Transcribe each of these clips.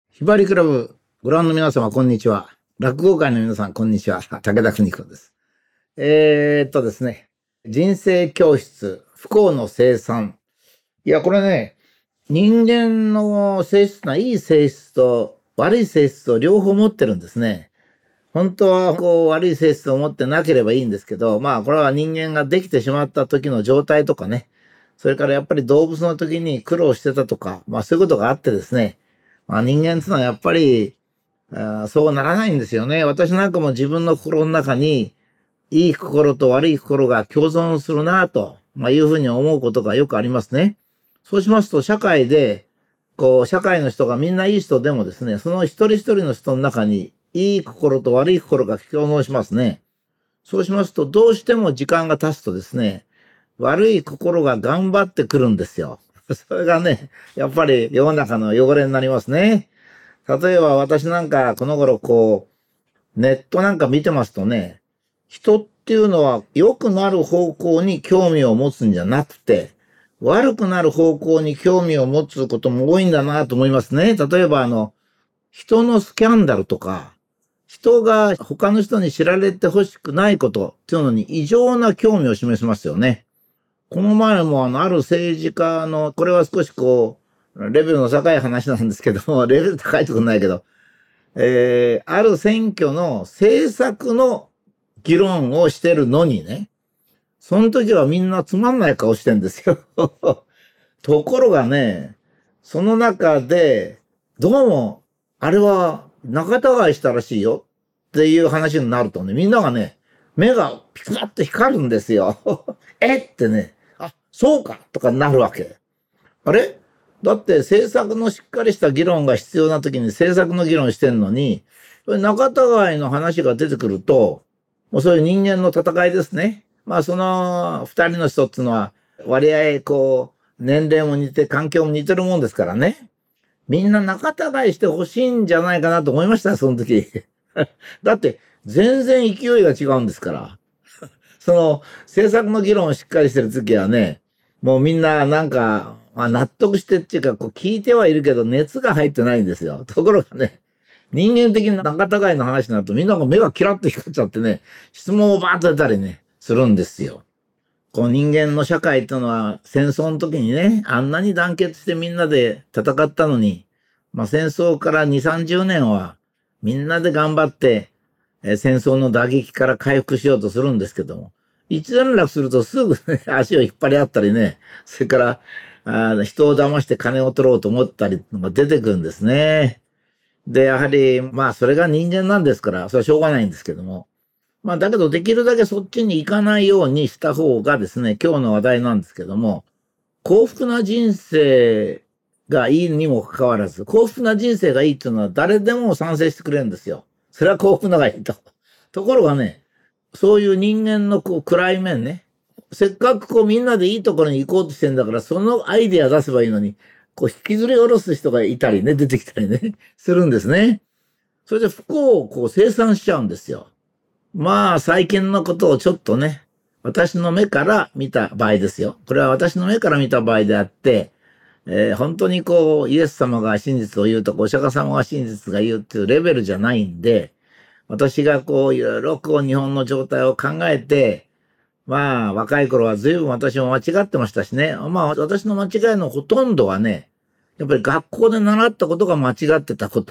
ひばりクラブ、ご覧の皆様、こんにちは。落語界の皆さん、こんにちは。武田邦子です。ですね。人生教室、不幸の生産。いや、これね、人間の性質いい性質と悪い性質と両方持ってるんですね。本当は悪い性質を持ってなければいいんですけど、これは人間ができてしまった時の状態とかね、それからやっぱり動物の時に苦労してたとか、そういうことがあってですね、人間っていうのはやっぱりそうならないんですよね。私なんかも自分の心の中に、いい心と悪い心が共存するなと、いうふうに思うことがよくありますね。そうしますと、社会で、社会の人がみんないい人でもですね、その一人一人の人の中に、いい心と悪い心が共存しますね。そうしますと、どうしても時間が経つとですね、悪い心が頑張ってくるんですよ。それがね、やっぱり世の中の汚れになりますね。例えば私なんかこの頃ネットなんか見てますとね、人っていうのは良くなる方向に興味を持つんじゃなくて、悪くなる方向に興味を持つことも多いんだなと思いますね。例えば人のスキャンダルとか、人が他の人に知られてほしくないことっていうのに異常な興味を示しますよね。この前もある政治家の、これは少しレベルの高い話なんですけども、レベル高いとこないけど、ある選挙の政策の議論をしてるのにね、その時はみんなつまんない顔してんですよ。ところがね、その中で、どうも、あれは仲違いしたらしいよっていう話になるとね、みんながね、目がピカッと光るんですよ。えってね、あ、そうかとかなるわけ。あれだって政策のしっかりした議論が必要な時に政策の議論してんのに、仲違いの話が出てくると、もうそういう人間の戦いですね。その二人の人っていうのは、割合年齢も似て環境も似てるもんですからね。みんな仲違いしてほしいんじゃないかなと思いました、その時。だって、全然勢いが違うんですから。その、政策の議論をしっかりしてる時はね、もうみんななんか、納得してっていうか、聞いてはいるけど、熱が入ってないんですよ。ところがね、人間的な仲違いの話になると、みんなが目がキラッと光っちゃってね、質問をバーッと出たりね、するんですよ。人間の社会っていうのは、戦争の時にね、あんなに団結してみんなで戦ったのに、戦争から2、30年は、みんなで頑張って、戦争の打撃から回復しようとするんですけども、一段落するとすぐね、足を引っ張り合ったりね、それから、人を騙して金を取ろうと思ったりのが出てくるんですね。で、やはり、それが人間なんですから、それはしょうがないんですけども。だけど、できるだけそっちに行かないようにした方がですね、今日の話題なんですけども、幸福な人生がいいにもかかわらず、幸福な人生がいいっていうのは誰でも賛成してくれるんですよ。それは幸福ながいいと。ところがね、そういう人間の暗い面ね、せっかくみんなでいいところに行こうとしてんだから、そのアイデア出せばいいのに、引きずり下ろす人がいたりね、出てきたりね、するんですね。それで不幸を生産しちゃうんですよ。最近のことをちょっとね、私の目から見た場合ですよ。これは私の目から見た場合であって、本当にイエス様が真実を言うとか、お釈迦様が真実が言うっていうレベルじゃないんで、私がいろいろ日本の状態を考えて、若い頃は随分私も間違ってましたしね。私の間違いのほとんどはね、やっぱり学校で習ったことが間違ってたこと、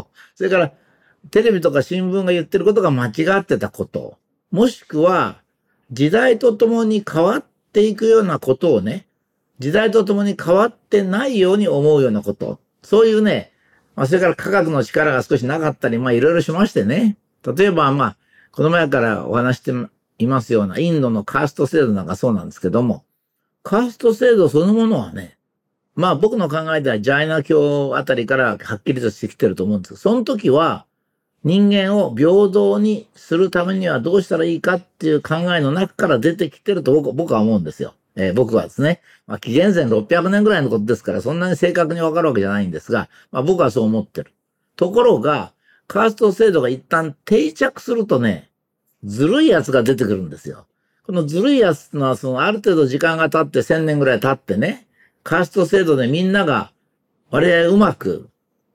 それからテレビとか新聞が言ってることが間違ってたこと、もしくは時代とともに変わっていくようなことをね、時代とともに変わってないように思うようなこと、そういうね、それから科学の力が少しなかったり、いろいろしましてね。例えばこの前からお話していますようなインドのカースト制度なんかそうなんですけども、カースト制度そのものはね、僕の考えではジャイナ教あたりからはっきりとしてきてると思うんですけど、その時は人間を平等にするためにはどうしたらいいかっていう考えの中から出てきてると僕は思うんですよ。僕はですね。紀元前600年ぐらいのことですから、そんなに正確にわかるわけじゃないんですが、僕はそう思ってる。ところが、カースト制度が一旦定着するとね、ずるいやつが出てくるんですよ。このずるいやつってのは、ある程度時間が経って1000年ぐらい経ってね、カースト制度でみんなが割合うまく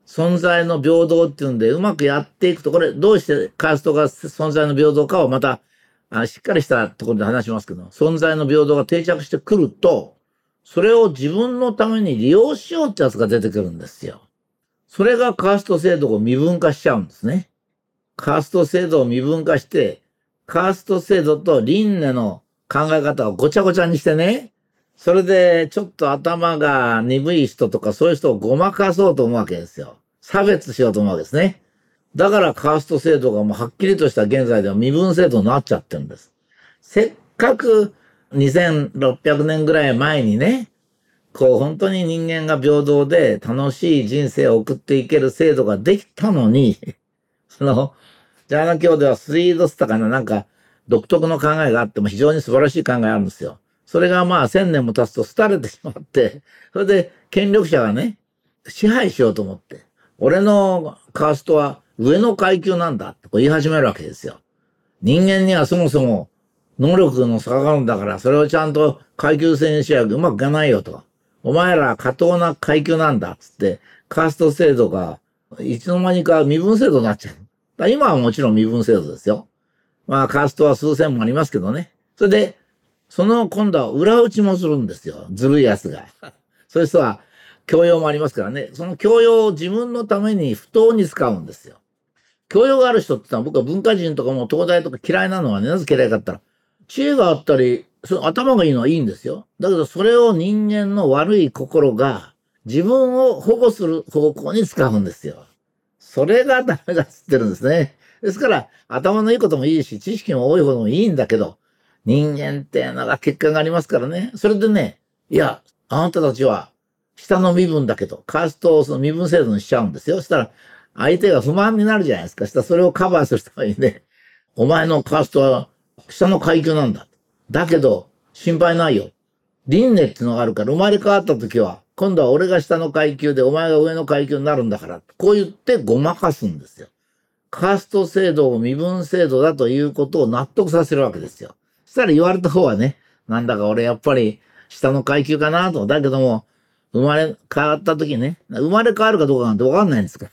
存在の平等っていうんで、うまくやっていくと、これ、どうしてカーストが存在の平等かをまた、しっかりしたところで話しますけど、存在の平等が定着してくると、それを自分のために利用しようってやつが出てくるんですよ。それがカースト制度を身分化しちゃうんですね。カースト制度を身分化して、カースト制度と輪廻の考え方をごちゃごちゃにしてね、それでちょっと頭が鈍い人とかそういう人をごまかそうと思うわけですよ。差別しようと思うわけですね。だからカースト制度がもうはっきりとした現在では身分制度になっちゃってるんです。せっかく2600年ぐらい前にね、本当に人間が平等で楽しい人生を送っていける制度ができたのに、ジャーナ教ではスリードスタかな、なんか独特の考えがあっても非常に素晴らしい考えあるんですよ。それがまあ1000年も経つと廃れてしまって、それで権力者がね、支配しようと思って、俺のカーストは上の階級なんだって言い始めるわけですよ。人間にはそもそも能力の差があるんだから、それをちゃんと階級制にしやうまくいかないよと。お前ら過当な階級なんだっつって、カースト制度がいつの間にか身分制度になっちゃう。今はもちろん身分制度ですよ。まあカーストは数千もありますけどね。それで、今度は裏打ちもするんですよ。ずるい奴が。そういう人は教養もありますからね。その教養を自分のために不当に使うんですよ。教養がある人ってのは僕は文化人とかも東大とか嫌いなのはね、なぜ嫌いかって言ったら、知恵があったり、頭がいいのはいいんですよ。だけどそれを人間の悪い心が自分を保護する方向に使うんですよ。それがダメだっつってるんですね。ですから、頭のいいこともいいし、知識も多いほどもいいんだけど、人間っていうのが結果がありますからね。それでね、いや、あなたたちは下の身分だけど、カーストをその身分制度にしちゃうんですよ。そしたら、相手が不満になるじゃないですか。そしたらそれをカバーするためにね、お前のカーストは下の階級なんだ。だけど、心配ないよ。輪廻っていうのがあるから、生まれ変わった時は、今度は俺が下の階級でお前が上の階級になるんだから、こう言ってごまかすんですよ。カースト制度を身分制度だということを納得させるわけですよ。そしたら言われた方はね、なんだか俺やっぱり下の階級かなと。だけども、生まれ変わった時ね、生まれ変わるかどうかなんてわかんないんですから。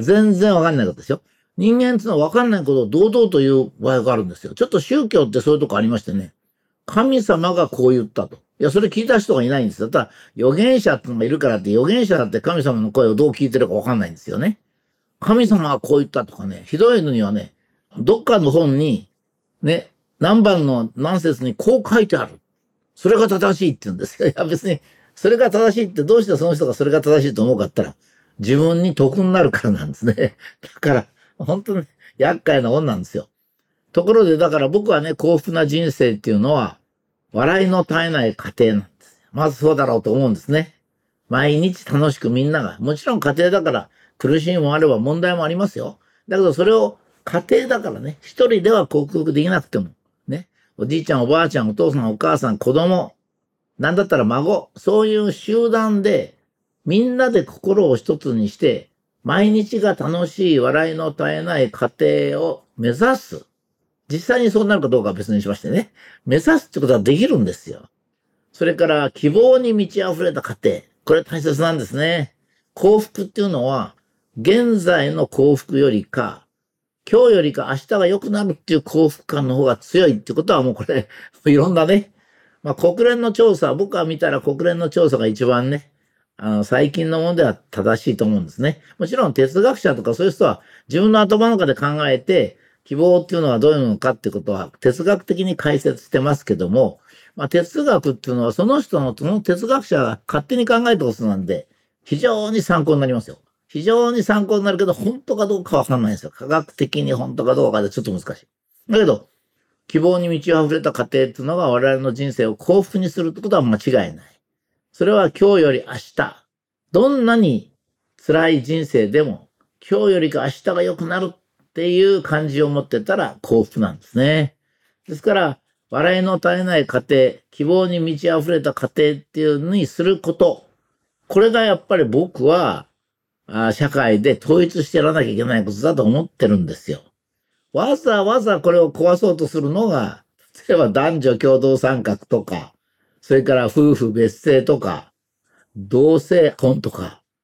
全然わかんないことですよ。人間っていうのはわかんないことを堂々と言う場合があるんですよ。ちょっと宗教ってそういうとこありましてね。神様がこう言ったと。いや、それ聞いた人がいないんですよ。ただ、預言者ってのがいるからって、預言者だって神様の声をどう聞いてるかわかんないんですよね。神様がこう言ったとかね、ひどいのにはね、どっかの本に、ね、何番の何節にこう書いてある。それが正しいって言うんですよ。いや、別に、それが正しいってどうしてその人がそれが正しいと思うかったら、自分に得になるからなんですね。だから、本当に厄介なもんなんですよ。ところで、だから僕はね、幸福な人生っていうのは、笑いの絶えない家庭なんですよ。まずそうだろうと思うんですね。毎日楽しくみんなが、もちろん家庭だから苦しみもあれば問題もありますよ。だけどそれを家庭だからね、一人では克服できなくても、ね、おじいちゃんおばあちゃんお父さんお母さん子供、なんだったら孫、そういう集団でみんなで心を一つにして、毎日が楽しい笑いの絶えない家庭を目指す。実際にそうなるかどうかは別にしましてね。目指すってことはできるんですよ。それから希望に満ち溢れた家庭。これ大切なんですね。幸福っていうのは、現在の幸福よりか、今日よりか明日が良くなるっていう幸福感の方が強いってことはもうこれ、いろんなね。まあ国連の調査、僕は見たら国連の調査が一番ね、最近のものでは正しいと思うんですね。もちろん哲学者とかそういう人は自分の頭の中で考えて、希望っていうのはどういうのかってことは哲学的に解説してますけども、まあ、哲学っていうのはその人の、その哲学者が勝手に考えたことなんで、非常に参考になりますよ。非常に参考になるけど、本当かどうかわかんないんですよ。科学的に本当かどうかでちょっと難しい。だけど、希望に満ち溢れた過程っていうのが我々の人生を幸福にするってことは間違いない。それは今日より明日、どんなに辛い人生でも、今日よりか明日が良くなるっていう感じを持ってたら幸福なんですね。ですから、笑いの絶えない家庭、希望に満ち溢れた家庭っていうのにすること。これがやっぱり僕は、社会で統一してやらなきゃいけないことだと思ってるんですよ。わざわざこれを壊そうとするのが、例えば男女共同参画とか、それから夫婦別姓とか、同性婚とか、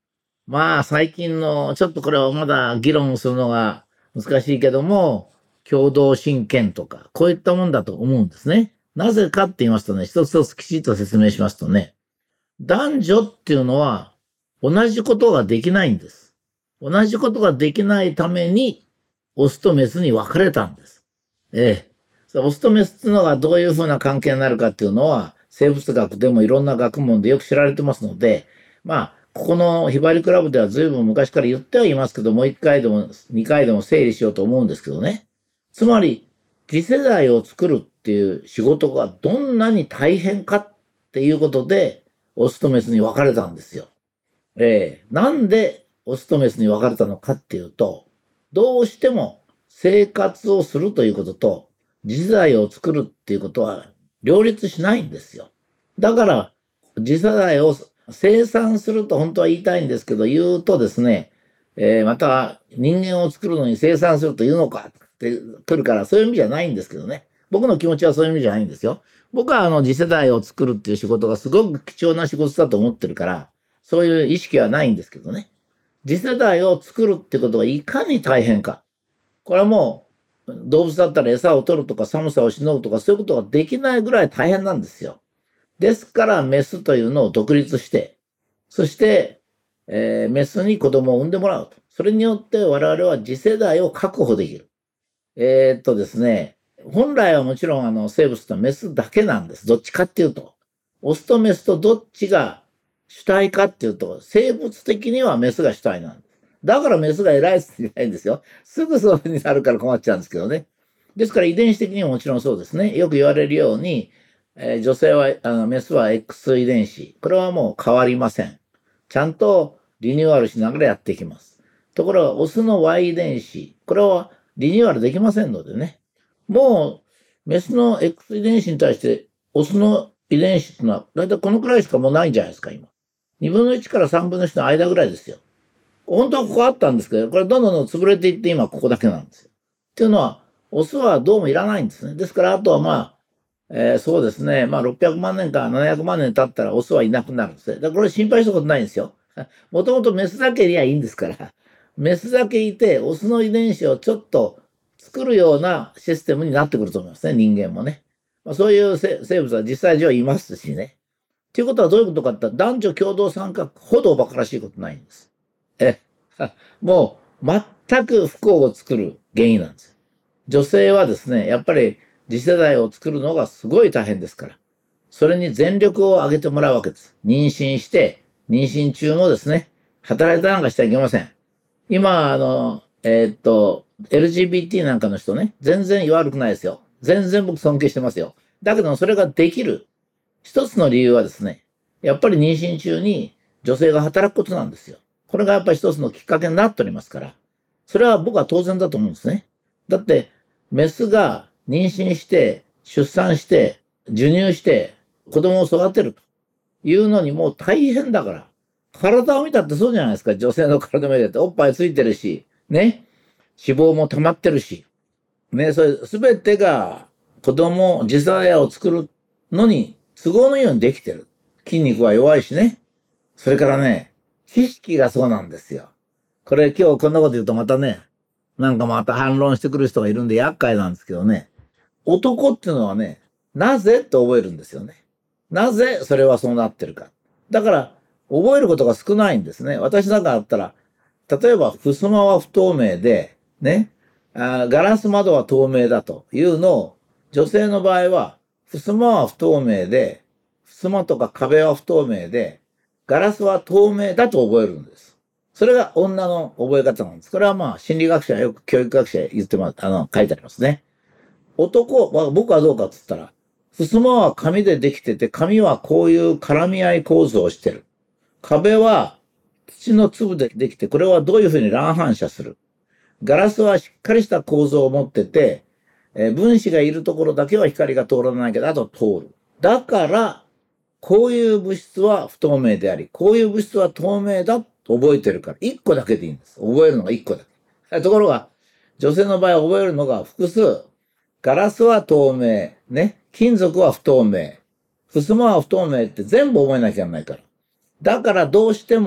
まあ最近の、ちょっとこれはまだ議論するのが難しいけども、共同親権とか、こういったもんだと思うんですね。なぜかって言いますとね、一つ一つきちっと説明しますとね、男女っていうのは同じことができないんです。同じことができないために、オスとメスに分かれたんです。ええ。オスとメスっていうのがどういうふうな関係になるかっていうのは、生物学でもいろんな学問でよく知られてますので、まあ、ここのひばりクラブでは随分昔から言ってはいますけど、もう一回でも二回でも整理しようと思うんですけどね。つまり、次世代を作るっていう仕事がどんなに大変かっていうことで、オスとメスに分かれたんですよ。なんでオスとメスに分かれたのかっていうと、どうしても生活をするということと、次世代を作るっていうことは両立しないんですよ。だから、次世代を生産すると本当は言いたいんですけど、言うとですね、また人間を作るのに生産するというのかって来るから、そういう意味じゃないんですけどね。僕の気持ちはそういう意味じゃないんですよ。僕は次世代を作るっていう仕事がすごく貴重な仕事だと思ってるから、そういう意識はないんですけどね。次世代を作るってことがいかに大変か。これはもう動物だったら餌を取るとか寒さをしのぐとかそういうことができないぐらい大変なんですよ。ですからメスというのを独立して、そして、メスに子供を産んでもらうと。それによって我々は次世代を確保できる。ですね、本来はもちろん生物とはメスだけなんです。どっちかっていうと。オスとメスとどっちが主体かっていうと、生物的にはメスが主体なんです。だからメスが偉いって言ないんですよ。すぐそういう風になるから困っちゃうんですけどね。ですから遺伝子的にももちろんそうですね。よく言われるように、女性は、メスは X 遺伝子。これはもう変わりません。ちゃんとリニューアルしながらやっていきます。ところが、オスの Y 遺伝子。これはリニューアルできませんのでね。もう、メスの X 遺伝子に対して、オスの遺伝子っていうのは、だいたいこのくらいしかもうないんじゃないですか、今。2分の1から3分の1の間ぐらいですよ。本当はここあったんですけど、これどんどん潰れていって今ここだけなんですよ。っていうのは、オスはどうもいらないんですね。ですから、あとはそうですね。600万年か700万年経ったらオスはいなくなるんですね。だからこれ心配したことないんですよ。もともとメスだけいりゃいいんですから。メスだけいて、オスの遺伝子をちょっと作るようなシステムになってくると思いますね。人間もね。そういう生物は実際上いますしね。ということはどういうことかって言ったら、男女共同参画ほど馬鹿らしいことないんです。え、もう全く不幸を作る原因なんです。女性はですね、やっぱり次世代を作るのがすごい大変ですから。それに全力を挙げてもらうわけです。妊娠して、妊娠中もですね、働いたなんかしちゃいけません。今、LGBT なんかの人ね、全然悪くないですよ。全然僕尊敬してますよ。だけどそれができる一つの理由はですね、やっぱり妊娠中に女性が働くことなんですよ。これがやっぱり一つのきっかけになっておりますから、それは僕は当然だと思うんですね。だって、メスが妊娠して、出産して、授乳して、子供を育てるというのにもう大変だから。体を見たってそうじゃないですか。女性の体見てて、おっぱいついてるし、ね。脂肪も溜まってるし。ね、それすべてが子供、次世代を作るのに都合のいいようにできてる。筋肉は弱いしね。それからね、知識がそうなんですよ。これ今日こんなこと言うとまたね、なんかまた反論してくる人がいるんで厄介なんですけどね。男っていうのはね、なぜって覚えるんですよね。なぜそれはそうなってるか。だから、覚えることが少ないんですね。私なんかだったら、例えば、襖は不透明で、ね、ガラス窓は透明だというのを、女性の場合は、襖は不透明で、襖とか壁は不透明で、ガラスは透明だと覚えるんです。それが女の覚え方なんです。これは心理学者、よく教育学者言ってます、書いてありますね。男は、僕はどうかって言ったら、襖は紙でできてて、紙はこういう絡み合い構造をしてる。壁は土の粒でできて、これはどういうふうに乱反射する。ガラスはしっかりした構造を持ってて、分子がいるところだけは光が通らないけど、あと通る。だから、こういう物質は不透明であり、こういう物質は透明だと覚えてるから、一個だけでいいんです。覚えるのが一個だけ。ところが、女性の場合覚えるのが複数。ガラスは透明。ね。金属は不透明。襖は不透明って全部覚えなきゃいけないから。だからどうしても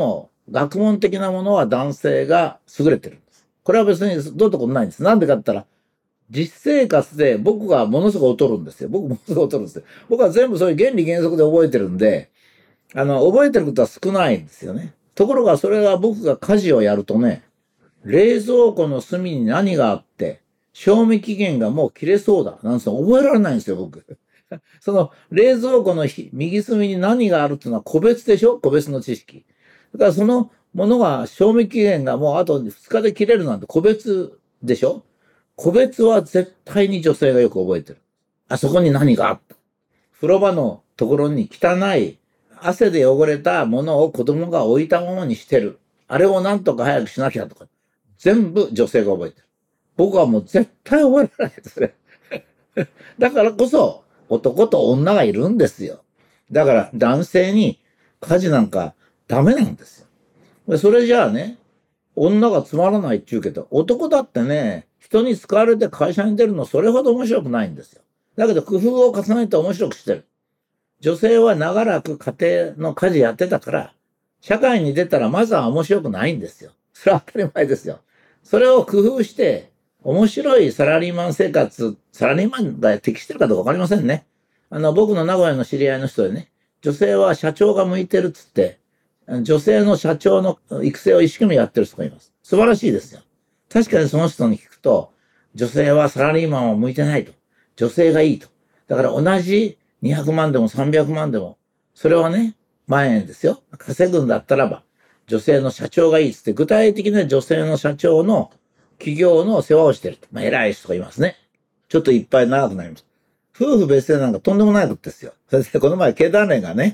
学問的なものは男性が優れてるんです。これは別にどうってことないんです。なんでかって言ったら、実生活で僕がものすごく劣るんですよ。僕ものすごく劣るんですよ。僕は全部そういう原理原則で覚えてるんで、覚えてることは少ないんですよね。ところがそれが僕が家事をやるとね、冷蔵庫の隅に何があって、賞味期限がもう切れそうだ。なんせ覚えられないんですよ、僕。その冷蔵庫の右隅に何があるっていうのは個別でしょ、個別の知識。だからそのものが賞味期限がもうあと2日で切れるなんて個別でしょ。個別は絶対に女性がよく覚えてる。あそこに何があった。風呂場のところに汚い汗で汚れたものを子供が置いたままにしてる。あれをなんとか早くしなきゃとか。全部女性が覚えてる。僕はもう絶対覚えられないですね。だからこそ男と女がいるんですよ。だから男性に家事なんかダメなんですよ。それじゃあね、女がつまらないって言うけど、男だってね、人に使われて会社に出るのそれほど面白くないんですよ。だけど工夫を重ねて面白くしてる。女性は長らく家庭の家事やってたから、社会に出たらまずは面白くないんですよ。それは当たり前ですよ。それを工夫して、面白いサラリーマン生活、サラリーマンが適してるかどうかわかりませんね。僕の名古屋の知り合いの人でね、女性は社長が向いてるっつって、女性の社長の育成を一生懸命やってる人がいます。素晴らしいですよ。確かにその人に聞くと、女性はサラリーマンを向いてないと。女性がいいと。だから同じ200万でも300万でも、それはね、万円ですよ。稼ぐんだったらば、女性の社長がいいっつって、具体的な女性の社長の企業の世話をしてると。偉い人がいますね。ちょっといっぱい長くなります。夫婦別姓なんかとんでもないことですよ。それで、この前、経団連がね、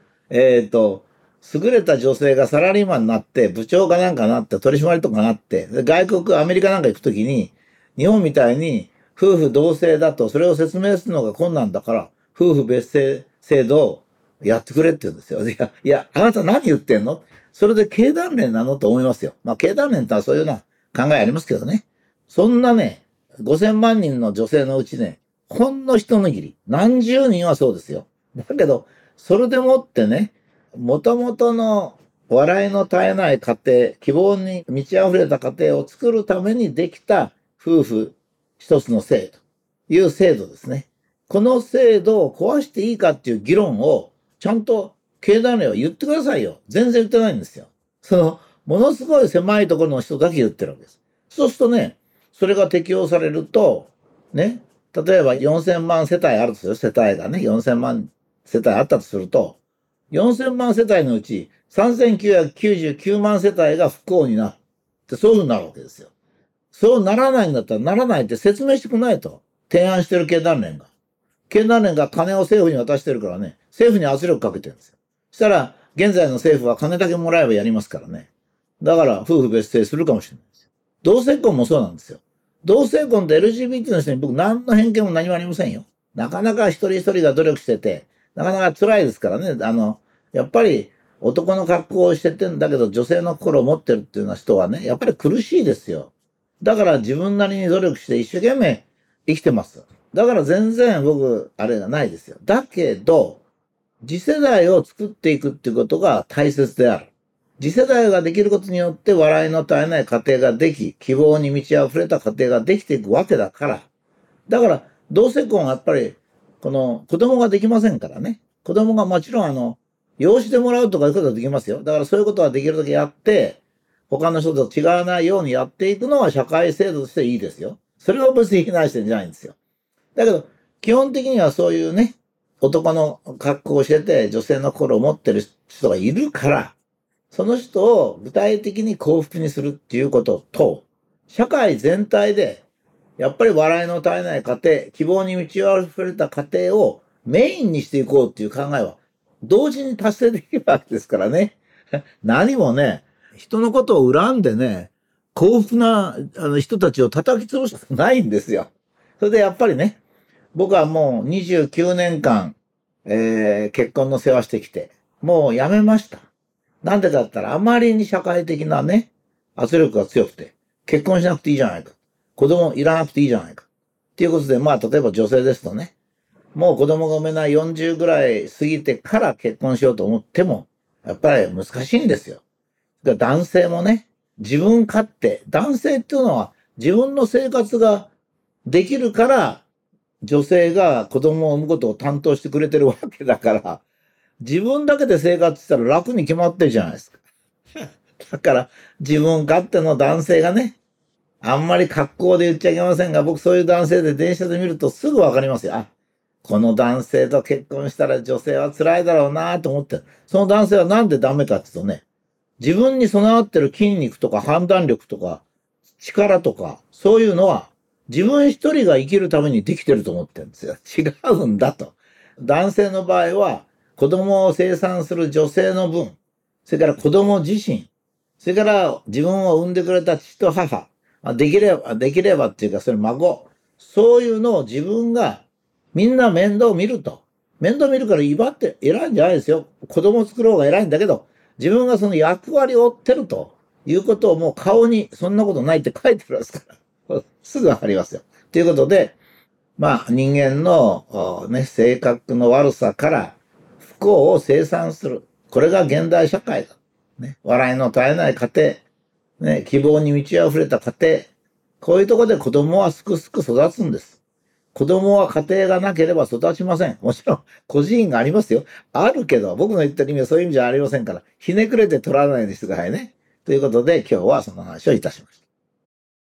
優れた女性がサラリーマンになって、部長かなんかなって、取締りとかなって、外国、アメリカなんか行くときに、日本みたいに夫婦同姓だと、それを説明するのが困難だから、夫婦別姓制度をやってくれって言うんですよ。いや、あなた何言ってんの？それで経団連なのと思いますよ。経団連ってのはそういうような考えありますけどね。そんなね、5000万人の女性のうちね、ほんの一握り、何十人はそうですよ。だけど、それでもってね、元々の笑いの絶えない家庭、希望に満ち溢れた家庭を作るためにできた夫婦一つの制度、いう制度ですね。この制度を壊していいかっていう議論を、ちゃんと経団連は言ってくださいよ。全然言ってないんですよ。ものすごい狭いところの人だけ言ってるわけです。そうするとね、それが適用されると、ね、例えば4000万世帯あるとする世帯がね、4000万世帯あったとすると、4000万世帯のうち3999万世帯が不幸になるって、そういうふうになるわけですよ。そうならないんだったらならないって説明してくないと。提案してる経団連が。経団連が金を政府に渡してるからね、政府に圧力かけてるんですよ。そしたら、現在の政府は金だけもらえばやりますからね。だから、夫婦別姓するかもしれないですよ。同性婚もそうなんですよ。同性婚って LGBT の人に僕何の偏見も何もありませんよ。なかなか一人一人が努力してて、なかなか辛いですからね。やっぱり男の格好をしててんだけど女性の心を持ってるっていうような人はね、やっぱり苦しいですよ。だから自分なりに努力して一生懸命生きてます。だから全然僕、あれがないですよ。だけど、次世代を作っていくっていうことが大切である。次世代ができることによって笑いの絶えない家庭ができ、希望に満ち溢れた家庭ができていくわけだから。だから、同性婚はやっぱり、この子供ができませんからね。子供がもちろん養子でもらうとかいうことはできますよ。だからそういうことはできるだけやって、他の人と違わないようにやっていくのは社会制度としていいですよ。それを別に非難してんじゃないんですよ。だけど、基本的にはそういうね、男の格好をしてて女性の心を持ってる人がいるから、その人を具体的に幸福にするっていうことと、社会全体で、やっぱり笑いの絶えない家庭、希望に満ち溢れた家庭をメインにしていこうっていう考えは、同時に達成できるわけですからね。何もね、人のことを恨んでね、幸福な人たちを叩き潰したくないんですよ。それでやっぱりね、僕はもう29年間、結婚の世話してきて、もうやめました。なんでかって言ったら、あまりに社会的なね、圧力が強くて、結婚しなくていいじゃないか。子供いらなくていいじゃないか。っていうことで、例えば女性ですとね、もう子供が産めない40ぐらい過ぎてから結婚しようと思っても、やっぱり難しいんですよ。 男性もね、自分勝手。男性っていうのは自分の生活ができるから、女性が子供を産むことを担当してくれてるわけだから、自分だけで生活したら楽に決まってるじゃないですか。だから自分勝手の男性がね、あんまり格好で言っちゃいけませんが、僕そういう男性で電車で見るとすぐわかりますよ。あ、この男性と結婚したら女性は辛いだろうなと思って、その男性はなんでダメかって言うとね、自分に備わってる筋肉とか判断力とか力とか、そういうのは自分一人が生きるためにできてると思ってるんですよ。違うんだと。男性の場合は子供を生産する女性の分、それから子供自身、それから自分を産んでくれた父と母、できればっていうか、それ孫、そういうのを自分がみんな面倒見ると。面倒見るから威張って偉いんじゃないですよ。子供を作ろうが偉いんだけど、自分がその役割を負ってるということをもう顔にそんなことないって書いてるんですから。すぐわかりますよ。ということで、人間のね、性格の悪さから不幸を生産する。これが現代社会だ。ね、笑いの絶えない家庭、ね、希望に満ち溢れた家庭。こういうところで子供はすくすく育つんです。子供は家庭がなければ育ちません。もちろん、孤児院がありますよ。あるけど、僕の言ってる意味はそういう意味じゃありませんから、ひねくれて取らないでくださいね。ということで、今日はその話をいたしました。